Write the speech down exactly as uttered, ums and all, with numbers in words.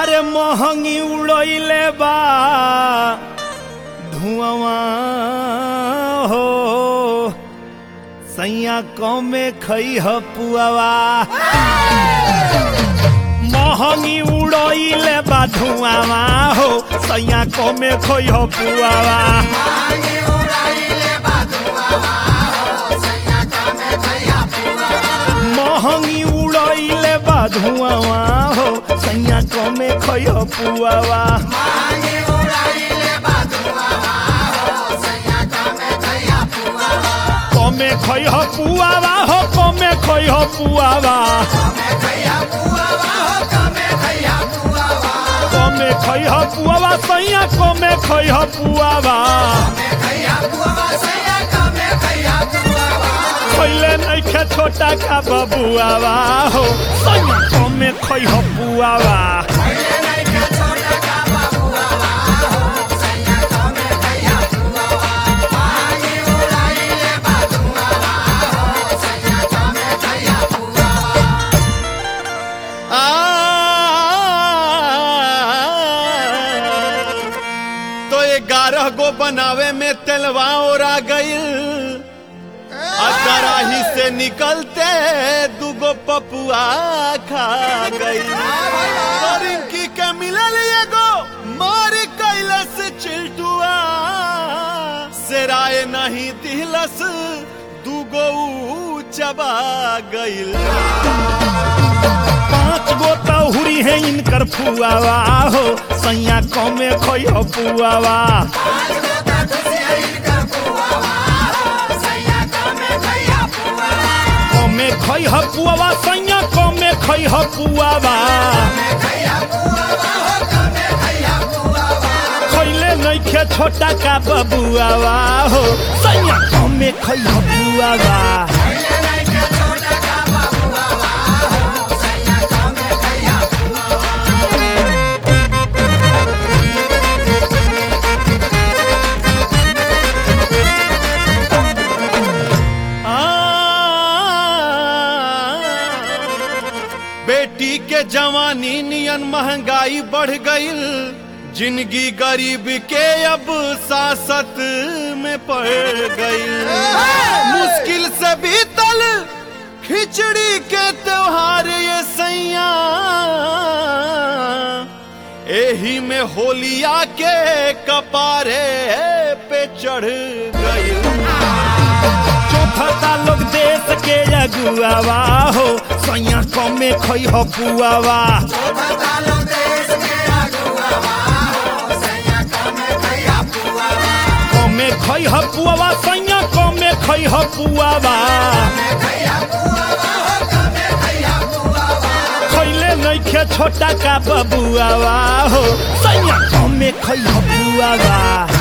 अरे महंगी उड़ैले बा धुआं हो सैया कमे खई पुआवा महंगी उड़ैले बा धुआं हो सैया कमे खई पुआवा महंगी उड़ैले बा धुआं हो सैया कमे खई पुआवा कमे खई पुआवा हो कमे खई पुआवा कमे खई पुआवा सैया कमे खई पुआवा खैले नइखे छोटा का बबुआवा हो सैया कमे खई पुआवा ग्यारह गो बनावे में तेलवा ओरा गईल कराही से निकलते दुगो पपुआ खा गईल रिंकी के मिलल एगो मारी कैलस चिल्टुआ सेराए नहीं दिलस दुगो चबा गईल पांच गो तहुरी है इनकर फुआवा हो सैया कमे खई पुआवा कमे खई पुआवा सैया कमे खई पुआवा खैले नइखे छोटा का बबुआवा हो सैया कमे खई पुआवा बेटी के जवानी नियन महंगाई बढ़ गईल जिंदगी गरीब के अब सासत में पड़ गईल मुश्किल से बीतल खिचड़ी के त्योहार ये सैया एही में होलिया के कपारे पे चढ़ गईल चौथा लोग देश के अगुआवा हो सैया कमे खई पुआवा कमे खई पुआवा सैया कमे खई पुआवा खैले नइखे छोटा का बबुआवा हो सैया कमे खई पुआवा।